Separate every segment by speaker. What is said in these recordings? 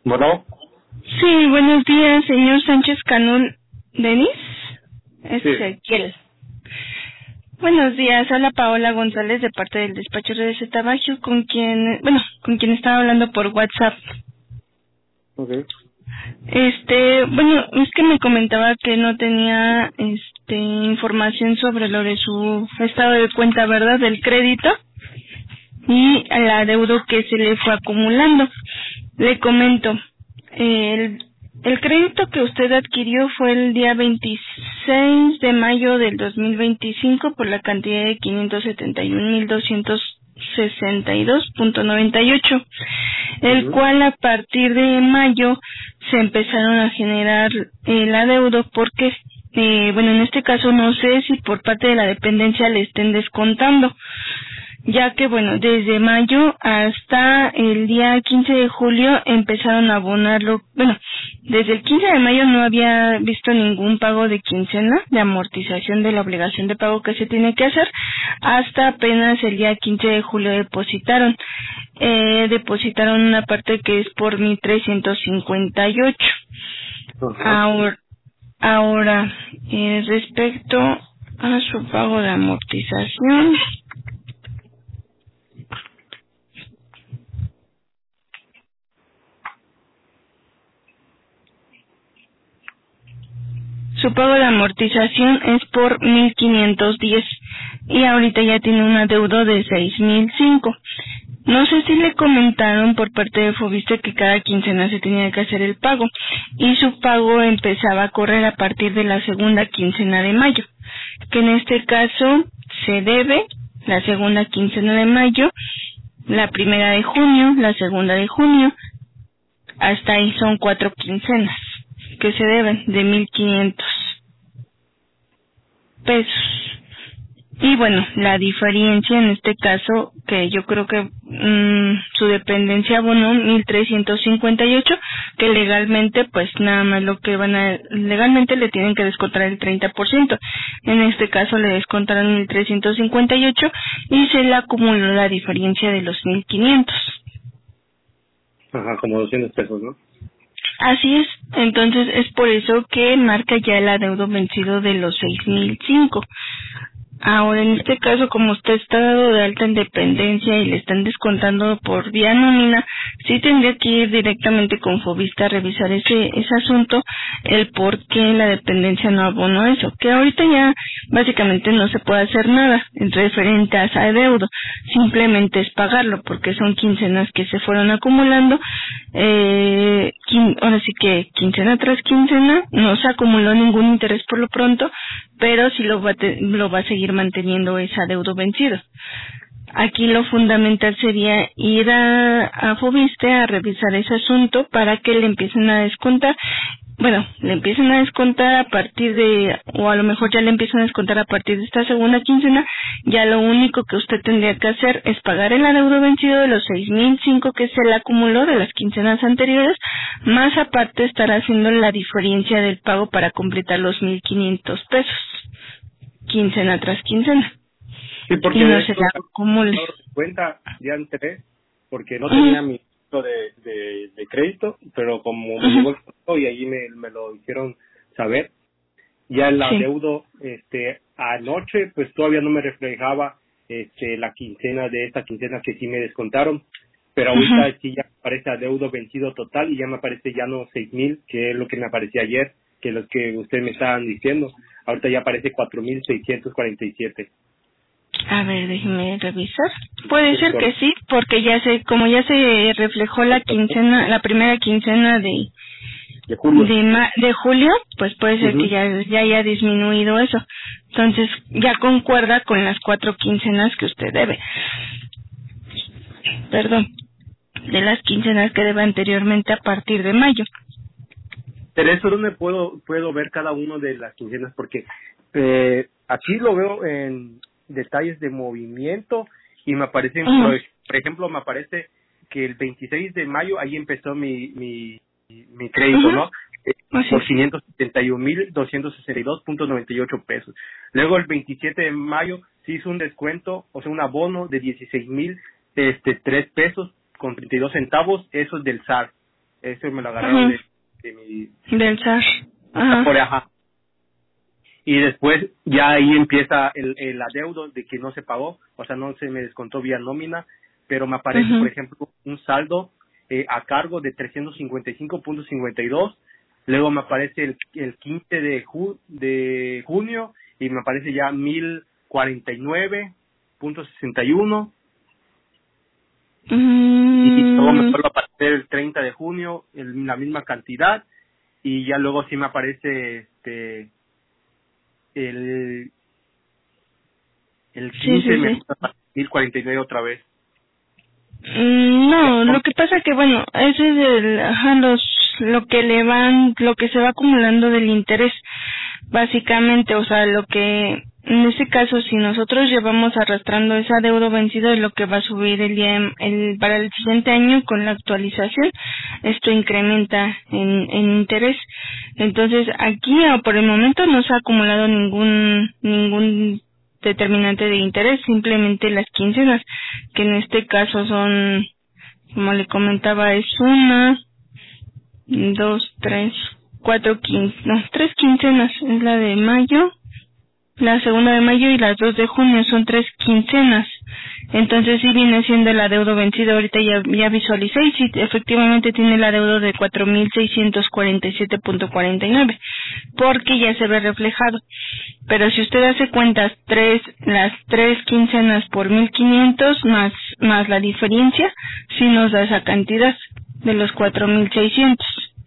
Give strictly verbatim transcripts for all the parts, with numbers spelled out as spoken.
Speaker 1: Bueno,
Speaker 2: Sí, buenos días, señor Sánchez Canún Denis. Es
Speaker 1: sí,
Speaker 2: Ezequiel. Buenos días, habla Paola González de parte del despacho de Z Baggio, con quien, bueno, con quien estaba hablando por WhatsApp.
Speaker 1: ok.
Speaker 2: Este, bueno, es que me comentaba que no tenía, este, información sobre lo de su estado de cuenta, ¿verdad?, del crédito y la deuda que se le fue acumulando. Le comento, el, el crédito que usted adquirió fue el día veintiséis de mayo del dos mil veinticinco por la cantidad de quinientos setenta y un mil doscientos sesenta y dos punto noventa y ocho, el
Speaker 1: Uh-huh.
Speaker 2: cual a partir de mayo se empezaron a generar el adeudo porque, eh, bueno, en este caso no sé si por parte de la dependencia le estén descontando, ya que, bueno, desde mayo hasta el día quince de julio empezaron a abonarlo. Bueno, desde el quince de mayo no había visto ningún pago de quincena, de amortización de la obligación de pago que se tiene que hacer, hasta apenas el día quince de julio depositaron. Eh, depositaron una parte que es por mil trescientos cincuenta y ocho.
Speaker 1: Uh-huh.
Speaker 2: Ahora, ahora eh, respecto a su pago de amortización, su pago de amortización es por mil quinientos diez y ahorita ya tiene una deuda de seis mil cinco. No sé si le comentaron por parte de Fobiste que cada quincena se tenía que hacer el pago y su pago empezaba a correr a partir de la segunda quincena de mayo, que en este caso se debe la segunda quincena de mayo, la primera de junio, la segunda de junio, hasta ahí son cuatro quincenas que se deben de mil quinientos pesos. Y bueno, la diferencia en este caso, que yo creo que mmm, su dependencia abonó mil trescientos cincuenta y ocho, que legalmente pues nada más lo que van a, legalmente le tienen que descontar el treinta por ciento. En este caso le descontaron mil trescientos cincuenta y ocho y se le acumuló la diferencia de los mil quinientos.
Speaker 1: Ajá, como doscientos pesos, ¿no?
Speaker 2: Así es, entonces es por eso que marca ya el adeudo vencido de los seis mil cinco. Ahora, en este caso, como usted está dado de alta en dependencia y le están descontando por vía nómina, sí tendría que ir directamente con Fobista a revisar ese ese asunto, el por qué la dependencia no abonó eso, que ahorita ya básicamente no se puede hacer nada en referente a ese adeudo, simplemente es pagarlo, porque son quincenas que se fueron acumulando, eh, quin, ahora sí que quincena tras quincena, no se acumuló ningún interés por lo pronto, pero sí lo va a, te, lo va a seguir manteniendo ese adeudo vencido. Aquí lo fundamental sería ir a, a Fobiste a revisar ese asunto para que le empiecen a descontar, bueno, le empiecen a descontar a partir de, o a lo mejor ya le empiezan a descontar a partir de esta segunda quincena. Ya lo único que usted tendría que hacer es pagar el adeudo vencido de los seis mil cinco que se le acumuló de las quincenas anteriores, más aparte estar haciendo la diferencia del pago para completar los mil quinientos pesos, quincena tras quincena.
Speaker 1: Sí, porque
Speaker 2: Y no
Speaker 1: de
Speaker 2: se
Speaker 1: hecho,
Speaker 2: la acumule.
Speaker 1: no cuenta, ya entré, porque no
Speaker 2: Ujú.
Speaker 1: tenía mi número de, de, de crédito, pero como me
Speaker 2: Ujú.
Speaker 1: llegó el correo y ahí me, me lo hicieron saber, ya el
Speaker 2: Sí.
Speaker 1: adeudo, este, anoche, pues todavía no me reflejaba, este, la quincena de esta quincena que sí me descontaron, pero ahorita
Speaker 2: Ujú.
Speaker 1: sí ya aparece adeudo vencido total y ya me aparece ya no seis mil, que es lo que me aparecía ayer, que los que ustedes me estaban diciendo, ahorita ya aparece cuatro mil seiscientos cuarenta y siete.
Speaker 2: A ver, déjeme revisar. Puede
Speaker 1: Es
Speaker 2: ser que
Speaker 1: correcto.
Speaker 2: sí, porque ya se, como ya se reflejó la quincena, la primera quincena de
Speaker 1: De julio.
Speaker 2: de ma de julio, pues puede ser que
Speaker 1: Uh-huh.
Speaker 2: ya ya haya disminuido eso. Entonces ya concuerda con las cuatro quincenas que usted debe. Perdón, de las quincenas que debe anteriormente a partir de mayo.
Speaker 1: Pero eso donde puedo puedo ver cada uno de las quincenas, porque eh, aquí lo veo en detalles de movimiento y me aparecen,
Speaker 2: Ujú.
Speaker 1: por, por ejemplo, me aparece que el veintiséis de mayo ahí empezó mi mi, mi crédito,
Speaker 2: Ujú.
Speaker 1: ¿no? Eh,
Speaker 2: Así
Speaker 1: por
Speaker 2: es.
Speaker 1: quinientos setenta y un mil doscientos sesenta y dos punto noventa y ocho pesos. Luego el veintisiete de mayo se hizo un descuento, o sea, un abono de dieciséis mil este tres pesos con treinta y dos centavos, eso es del S A R. Eso me lo agarraron de, de mi...
Speaker 2: Del S A R. Ajá.
Speaker 1: Por, ajá. Y después ya ahí empieza el, el adeudo de que no se pagó, o sea, no se me descontó vía nómina, pero me aparece, uh-huh. por ejemplo, un saldo eh, a cargo de trescientos cincuenta y cinco punto cincuenta y dos, luego me aparece el, el quince de, ju, de junio y me aparece ya mil cuarenta y nueve punto sesenta y uno,
Speaker 2: mm.
Speaker 1: y luego me vuelve a aparecer el treinta de junio el, la misma cantidad, y ya luego sí me aparece este el el quince, sí, sí, me gusta sí. mil cuarenta y nueve otra vez.
Speaker 2: No, lo que pasa que bueno, ese es el, ajá, los, lo que le van, lo que se va acumulando del interés, básicamente, o sea, lo que, en este caso, si nosotros llevamos arrastrando ese adeudo vencido, es lo que va a subir el día, el, para el siguiente año con la actualización, esto incrementa en, en interés. Entonces, aquí, por el momento, no se ha acumulado ningún, ningún determinante de interés, simplemente las quincenas, que en este caso son, como le comentaba, es una, dos, tres, cuatro quince, no, tres quincenas, es la de mayo, la segunda de mayo y las dos de junio, son tres quincenas. Entonces sí viene siendo el adeudo vencido. Ahorita ya, ya visualicé y sí, efectivamente tiene el adeudo de cuatro mil seiscientos cuarenta y siete punto cuarenta y nueve, porque ya se ve reflejado. Pero si usted hace cuentas, tres, las tres quincenas por mil quinientos más, más la diferencia, sí nos da esa cantidad de los cuatro mil seiscientos.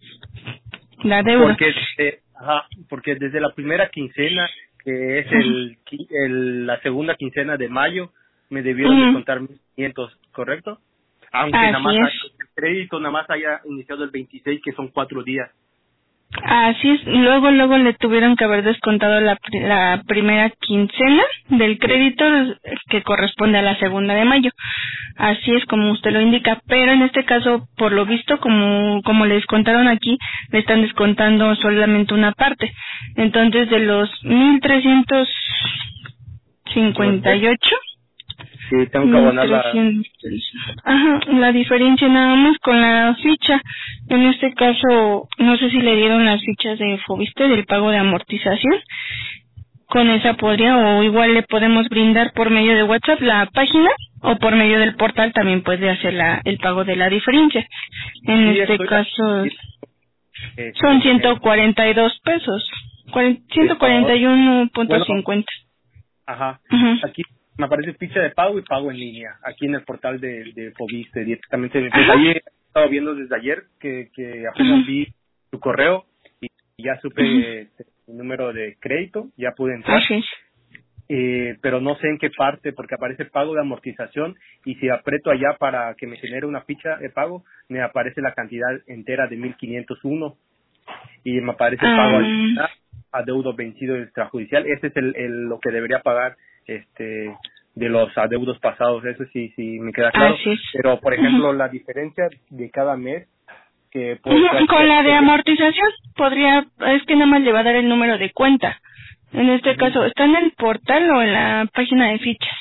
Speaker 2: La deuda.
Speaker 1: Porque, eh, ajá, porque desde la primera quincena, que es el, el la segunda quincena de mayo, me debieron uh-huh. descontar mil quinientos, ¿correcto? Aunque
Speaker 2: Así
Speaker 1: nada más
Speaker 2: es.
Speaker 1: haya, el crédito nada más haya iniciado el veintiséis, que son cuatro días.
Speaker 2: Así es, luego luego le tuvieron que haber descontado la, la primera quincena del crédito que corresponde a la segunda de mayo. Así es como usted lo indica, pero en este caso, por lo visto, como como le descontaron aquí, le están descontando solamente una parte. Entonces, de los mil trescientos cincuenta y ocho,
Speaker 1: sí, tengo que abonar la...
Speaker 2: Ajá, la diferencia nada más con la ficha. En este caso, no sé si le dieron las fichas de Foviste del pago de amortización. Con esa podría, o igual le podemos brindar por medio de WhatsApp la página, o por medio del portal también puede hacer la, el pago de la diferencia. En sí, este caso, este, son ciento cuarenta y dos pesos, ciento cuarenta y uno punto cincuenta.
Speaker 1: Bueno, ajá, uh-huh. Aquí me aparece ficha de pago y pago en línea, aquí en el portal de, de Foviste, directamente. Desde ayer, he estado viendo desde ayer que, que apenas uh-huh. vi tu correo y ya supe uh-huh. eh, el número de crédito, ya pude entrar.
Speaker 2: Okay.
Speaker 1: Eh, pero no sé en qué parte, porque aparece pago de amortización, y si aprieto allá para que me genere una ficha de pago, me aparece la cantidad entera de mil quinientos uno, y me aparece um. pago al adeudo vencido extrajudicial. Ese es el, el lo que debería pagar este de los adeudos pasados, eso sí sí me queda claro. Pero por ejemplo, uh-huh. la diferencia de cada mes que puede
Speaker 2: uh-huh. con la de amortización podría, es que nada más le va a dar el número de cuenta. En este uh-huh. caso, ¿está en el portal o en la página de fichas?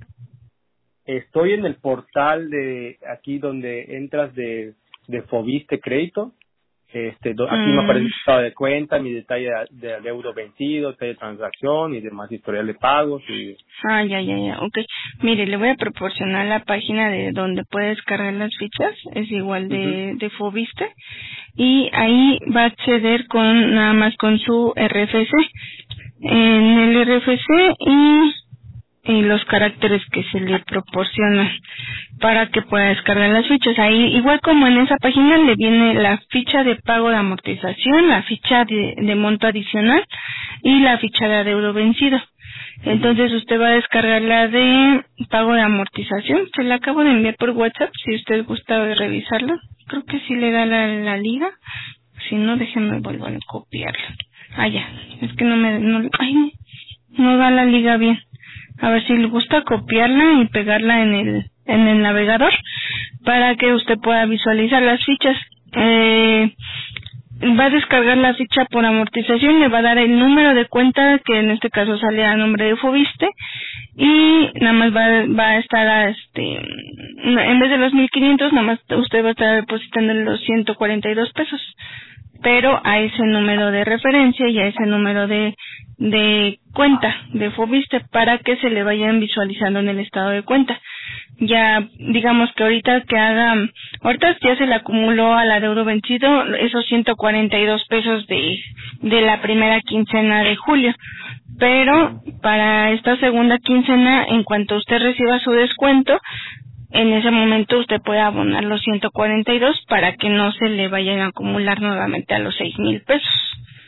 Speaker 1: Estoy en el portal de aquí donde entras de de Foviste Crédito. Este, do, aquí mm. me aparece el estado de cuenta, mi detalle de, de adeudo vencido, detalle de transacción y demás historial de pagos. Y...
Speaker 2: Ah, ya, ya, ya, ok. Mire, le voy a proporcionar la página de donde puede descargar las fichas, es igual de, uh-huh. de Foviste, y ahí va a acceder con nada más con su R F C. En el R F C y... y los caracteres que se le proporcionan para que pueda descargar las fichas. Ahí, igual como en esa página, le viene la ficha de pago de amortización, la ficha de, de monto adicional y la ficha de adeudo vencido. Entonces usted va a descargar la de pago de amortización. Se la acabo de enviar por WhatsApp, si usted gusta revisarla. Creo que sí le da la, la liga. Si no, déjenme vuelvo a copiarla. Ah, ya. Es que no me... No, ay, no da la liga bien. A ver si le gusta copiarla y pegarla en el en el navegador para que usted pueda visualizar las fichas. Eh, va a descargar la ficha por amortización, le va a dar el número de cuenta que en este caso sale a nombre de Fobiste y nada más va, va a estar a este, en vez de los mil quinientos, nada más usted va a estar depositando los ciento cuarenta y dos pesos, pero a ese número de referencia y a ese número de de cuenta de Fobiste para que se le vayan visualizando en el estado de cuenta. Ya digamos que ahorita que haga, ahorita ya se le acumuló al adeudo vencido esos ciento cuarenta y dos pesos de de la primera quincena de julio, pero para esta segunda quincena, en cuanto usted reciba su descuento, en ese momento usted puede abonar los ciento cuarenta y dos para que no se le vayan a acumular nuevamente a los seis mil pesos.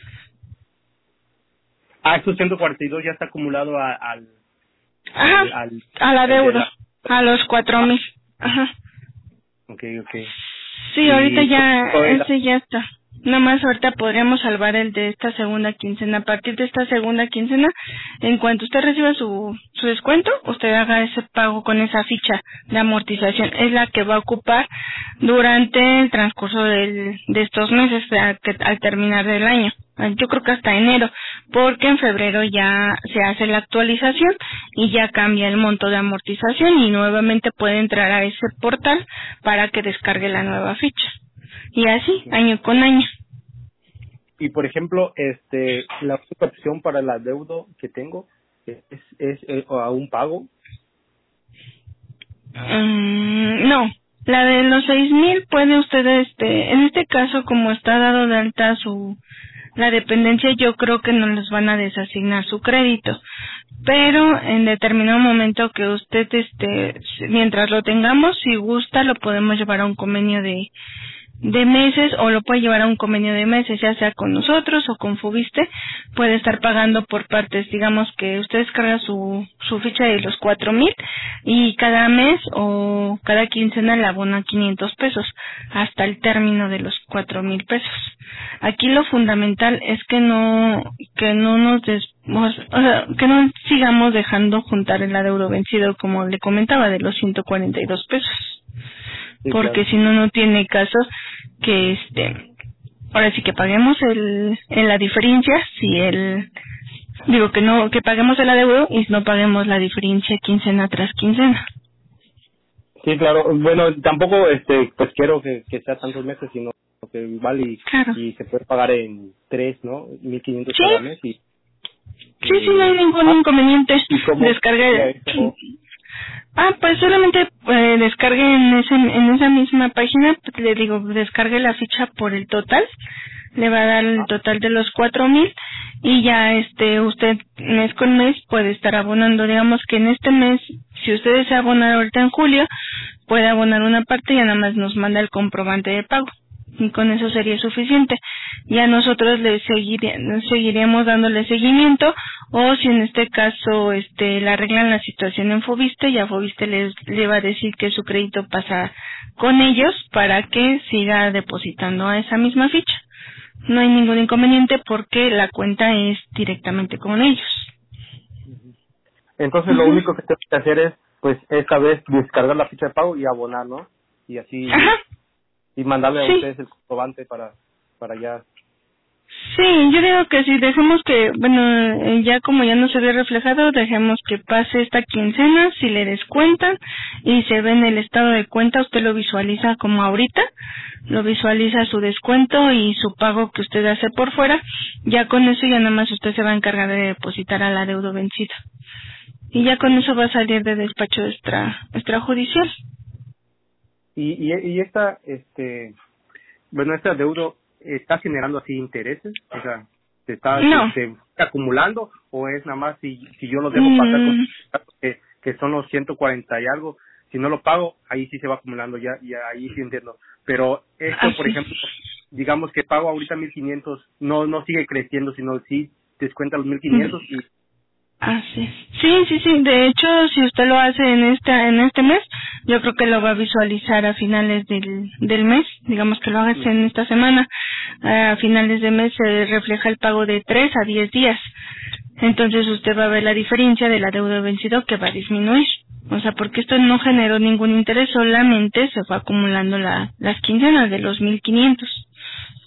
Speaker 1: Ah, esos ciento cuarenta y dos ya está acumulado a, al,
Speaker 2: Ajá,
Speaker 1: al, al,
Speaker 2: al adeudo,
Speaker 1: la...
Speaker 2: a los cuatro mil. Ajá.
Speaker 1: Okay, okay.
Speaker 2: Sí,
Speaker 1: Y
Speaker 2: ahorita ya,
Speaker 1: era...
Speaker 2: ese ya está. Nada más ahorita podríamos salvar el de esta segunda quincena. A partir de esta segunda quincena, en cuanto usted reciba su, su descuento, usted haga ese pago con esa ficha de amortización. Es la que va a ocupar durante el transcurso del, de estos meses, al, al terminar del año. Yo creo que hasta enero, porque en febrero ya se hace la actualización y ya cambia el monto de amortización y nuevamente puede entrar a ese portal para que descargue la nueva ficha. Y así, año con año.
Speaker 1: Y por ejemplo, este, la única opción para el adeudo que tengo es, es, es a un pago.
Speaker 2: Um, no, la de los seis mil puede usted, este, en este caso como está dado de alta su la dependencia, yo creo que no les van a desasignar su crédito, pero en determinado momento que usted, este, mientras lo tengamos, si gusta, lo podemos llevar a un convenio de de meses o lo puede llevar a un convenio de meses, ya sea con nosotros o con Fobiste, puede estar pagando por partes. Digamos que usted descarga su su ficha de los cuatro mil y cada mes o cada quincena le abona quinientos pesos hasta el término de los cuatro mil pesos. Aquí lo fundamental es que no que no nos des, o sea, que no sigamos dejando juntar el adeudo vencido, como le comentaba, de los ciento cuarenta y dos pesos. Sí, porque claro, si no, no tiene caso que este ahora sí que paguemos el en la diferencia, si el digo que no que paguemos el adeudo y no paguemos la diferencia quincena tras quincena.
Speaker 1: Sí, claro. Bueno, tampoco este pues quiero que, que sea tantos meses, sino que igual y, claro, y se puede pagar en tres, ¿no? mil quinientos ¿sí? Cada mes y
Speaker 2: sí, y, sí, no hay ningún ah, inconveniente. Descarga. Ah, pues solamente eh, descargue en ese, en esa misma página, le digo, descargue la ficha por el total, le va a dar el total de los cuatro mil y ya este usted mes con mes puede estar abonando. Digamos que en este mes, si usted desea abonar ahorita en julio, puede abonar una parte y nada más nos manda el comprobante de pago. Y con eso sería suficiente. Ya nosotros le seguiré, seguiremos dándole seguimiento, o si en este caso este le arreglan la situación en Fobiste, ya Fobiste les, le va a decir que su crédito pasa con ellos para que siga depositando a esa misma ficha. No hay ningún inconveniente porque la cuenta es directamente con ellos.
Speaker 1: Entonces uh-huh. Lo único que tengo que hacer es, pues, esta vez descargar la ficha de pago y abonar, ¿no? Y así... Ajá. Y mandarle a sí. ustedes el comprobante para para ya.
Speaker 2: Sí, yo digo que si dejemos que, bueno, ya como ya no se ve reflejado, dejemos que pase esta quincena, si le descuentan y se ve en el estado de cuenta, usted lo visualiza como ahorita, lo visualiza su descuento y su pago que usted hace por fuera, ya con eso ya nada más usted se va a encargar de depositar al adeudo vencido. Y ya con eso va a salir de despacho extra, extrajudicial.
Speaker 1: Y, y y esta este bueno este adeudo está generando así intereses, o sea, se está,
Speaker 2: no.
Speaker 1: se, se está acumulando, o es nada más si si yo lo dejo pasar con
Speaker 2: mm.
Speaker 1: que que son los ciento cuarenta y algo, si no lo pago ahí sí se va acumulando, ya y ahí sí entiendo, pero esto
Speaker 2: Así.
Speaker 1: Por ejemplo, digamos que pago ahorita mil quinientos, no no sigue creciendo, sino sí descuenta los mil quinientos mm. y
Speaker 2: Así. Sí, sí, sí. De hecho, si usted lo hace en esta, en este mes, yo creo que lo va a visualizar a finales del, del mes. Digamos que lo haga en esta semana. A finales de mes se refleja el pago de tres a diez días. Entonces usted va a ver la diferencia de la deuda vencido que va a disminuir. O sea, porque esto no generó ningún interés, solamente se fue acumulando la, las quincenas de los mil quinientos.
Speaker 1: Ok,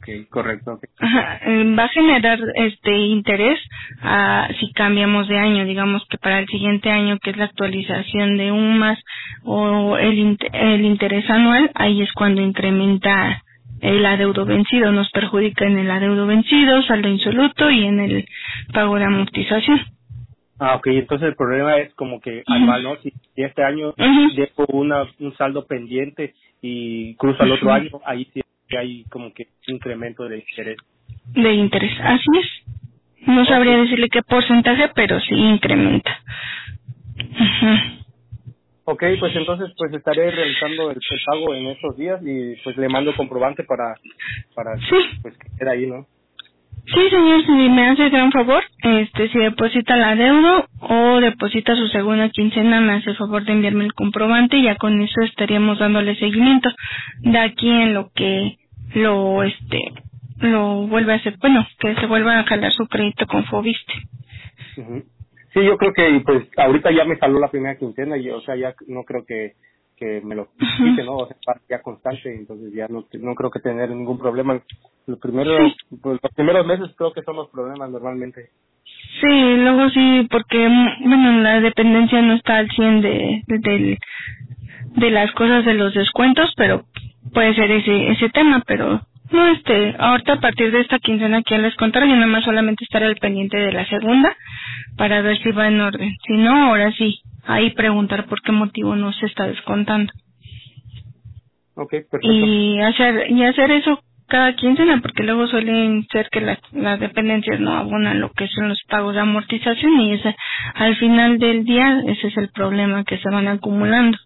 Speaker 1: Okay, correcto. Okay.
Speaker 2: Ajá, eh, va a generar este interés uh, si cambiamos de año, digamos que para el siguiente año, que es la actualización de un más o el, inter el interés anual, ahí es cuando incrementa el adeudo vencido, nos perjudica en el adeudo vencido, saldo insoluto y en el pago de amortización.
Speaker 1: Ah, ok, entonces el problema es como que uh-huh. anual, ¿no? Si, si este año uh-huh. dejo una, un saldo pendiente y cruzo al otro uh-huh. año, ahí sí hay como que incremento de interés.
Speaker 2: De interés, así es. No okay. sabría decirle qué porcentaje, pero sí incrementa. Uh-huh.
Speaker 1: Ok, pues entonces pues estaré realizando el, el pago en estos días y pues le mando comprobante para, para
Speaker 2: sí.
Speaker 1: pues que quede ahí, ¿no?
Speaker 2: Sí, señor, si me hace gran favor, este, si deposita la deuda o deposita su segunda quincena, me hace el favor de enviarme el comprobante y ya con eso estaríamos dándole seguimiento. De aquí en lo que lo, este, lo vuelve a hacer, bueno, que se vuelva a jalar su crédito con Foviste.
Speaker 1: Uh-huh. Sí, yo creo que pues ahorita ya me salió la primera quincena y o sea, ya no creo que que me lo quite, ¿no? O sea, ya constante, entonces ya no no creo que tener ningún problema. Los primeros sí. pues, los primeros meses creo que son los problemas normalmente.
Speaker 2: Sí, luego sí, porque bueno, la dependencia no está al cien de, de, de, de las cosas de los descuentos, pero puede ser ese ese tema, pero no, este, ahorita a partir de esta quincena que ya les contaré, yo nada más solamente estaré al pendiente de la segunda para ver si va en orden. Si no, ahora sí, ahí preguntar por qué motivo no se está descontando.
Speaker 1: Okay, perfecto.
Speaker 2: Y hacer y hacer eso cada quincena, porque luego suelen ser que las, las dependencias no abonan lo que son los pagos de amortización y ese, al final del día ese es el problema, que se van acumulando.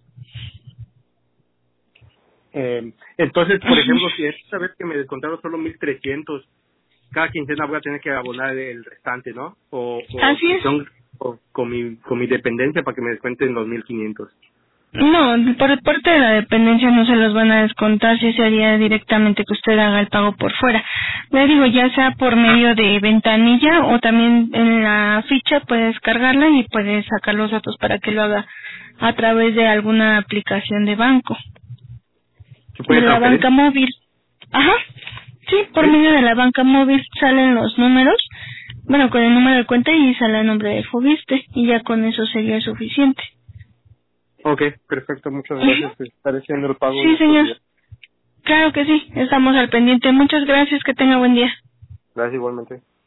Speaker 1: Eh, entonces, por ejemplo, si esta vez que me descontaron solo mil trescientos, cada quincena voy a tener que abonar el restante, ¿no? O, o,
Speaker 2: Así es.
Speaker 1: Son, o con mi con mi dependencia para que me descuenten los mil quinientos.
Speaker 2: No, por parte de la dependencia no se los van a descontar, si sería directamente que usted haga el pago por fuera. Le digo, ya sea por medio de ventanilla o también en la ficha puede descargarla y puede sacar los datos para que lo haga a través de alguna aplicación de banco. De la banca móvil. Ajá. Sí, por ¿Sí? medio de la banca móvil salen los números, bueno, con el número de cuenta y sale el nombre de Foviste y ya con eso sería suficiente.
Speaker 1: Ok, perfecto, muchas gracias. Uh-huh. Estaré haciendo el pago.
Speaker 2: Sí, señor. Días. Claro que sí, estamos al pendiente. Muchas gracias, que tenga buen día.
Speaker 1: Gracias igualmente.